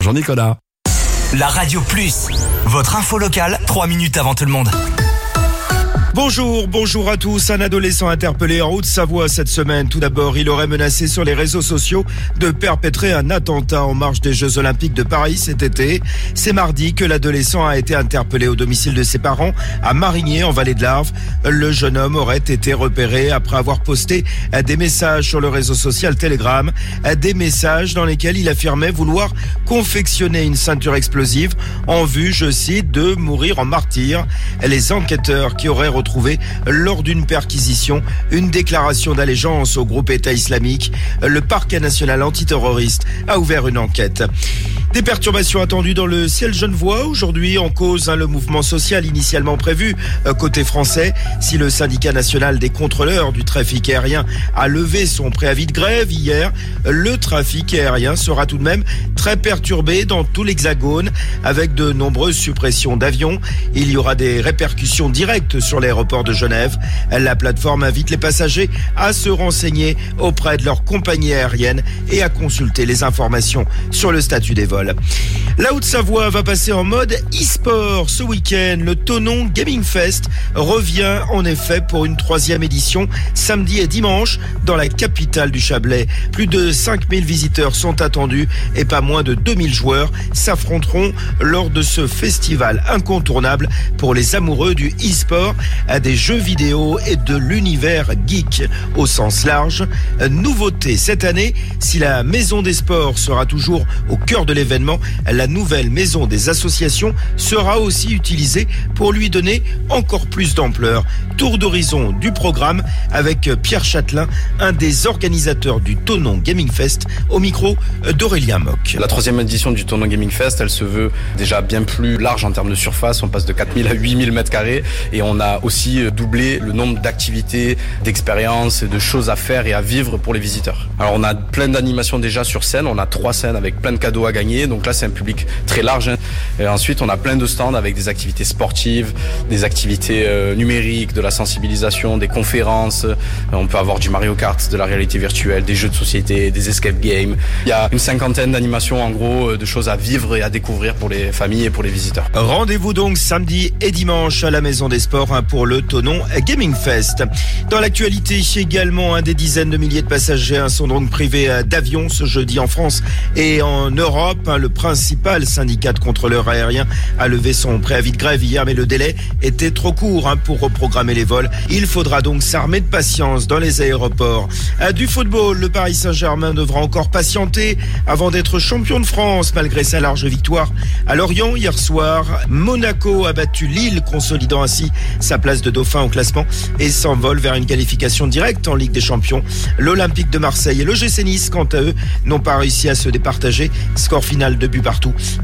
Jean-Nicolas. La Radio Plus, votre info locale, 3 minutes avant tout le monde. Bonjour à tous. Un adolescent interpellé en Haute-Savoie cette semaine. Tout d'abord, il aurait menacé sur les réseaux sociaux de perpétrer un attentat en marge des Jeux Olympiques de Paris cet été. C'est mardi que l'adolescent a été interpellé au domicile de ses parents à Marigné, en Vallée de l'Arve. Le jeune homme aurait été repéré après avoir posté des messages sur le réseau social Telegram, des messages dans lesquels il affirmait vouloir confectionner une ceinture explosive en vue, je cite, de mourir en martyr. Les enquêteurs qui auraient retrouvé lors d'une perquisition une déclaration d'allégeance au groupe État islamique. Le parquet national antiterroriste a ouvert une enquête. Des perturbations attendues dans le ciel genevois aujourd'hui en cause le mouvement social initialement prévu côté français. Si le syndicat national des contrôleurs du trafic aérien a levé son préavis de grève hier, le trafic aérien sera tout de même très perturbé dans tout l'Hexagone avec de nombreuses suppressions d'avions. Il y aura des répercussions directes sur l'aéroport de Genève. La plateforme invite les passagers à se renseigner auprès de leur compagnie aérienne et à consulter les informations sur le statut des vols. La Haute-Savoie va passer en mode e-sport ce week-end. Le Thonon Gaming Fest revient en effet pour une 3e édition samedi et dimanche dans la capitale du Chablais. Plus de 5000 visiteurs sont attendus et pas moins de 2000 joueurs s'affronteront lors de ce festival incontournable pour les amoureux du e-sport, des jeux vidéo et de l'univers geek au sens large. Nouveauté cette année, si la Maison des Sports sera toujours au cœur de l'événement, la nouvelle Maison des Associations sera aussi utilisée pour lui donner encore plus d'ampleur. Tour d'horizon du programme avec Pierre Châtelain, un des organisateurs du Thonon Gaming Fest, au micro d'Aurélien Moc. La 3e édition du Thonon Gaming Fest, elle se veut déjà bien plus large en termes de surface. On passe de 4000 à 8000 mètres carrés et on a aussi doublé le nombre d'activités, d'expériences et de choses à faire et à vivre pour les visiteurs. Alors on a plein d'animations déjà sur scène, on a 3 scènes avec plein de cadeaux à gagner, donc là c'est un public très large. Et ensuite on a plein de stands avec des activités sportives, des activités numériques, de la sensibilisation, des conférences, on peut avoir du Mario Kart, de la réalité virtuelle, des jeux de société, des escape games. Il y a une 50aine d'animations en gros, de choses à vivre et à découvrir pour les familles et pour les visiteurs. Rendez-vous donc samedi et dimanche à la Maison des Sports pour le Thonon Gaming Fest. Dans l'actualité également, des dizaines de milliers de passagers sont donc privés d'avions ce jeudi en France et en Europe. Le principal syndicat de contrôleurs aériens a levé son préavis de grève hier, mais le délai était trop court pour reprogrammer les vols. Il faudra donc s'armer de patience dans les aéroports. Du football, le Paris Saint-Germain devra encore patienter avant d'être champion de France malgré sa large victoire à Lorient hier soir. Monaco a battu Lille, consolidant ainsi sa place de dauphin au classement et s'envole vers une qualification directe en Ligue des Champions. L'Olympique de Marseille et le l'OGC Nice, quant à eux, n'ont pas réussi à se départager. Score final 2 buts partout.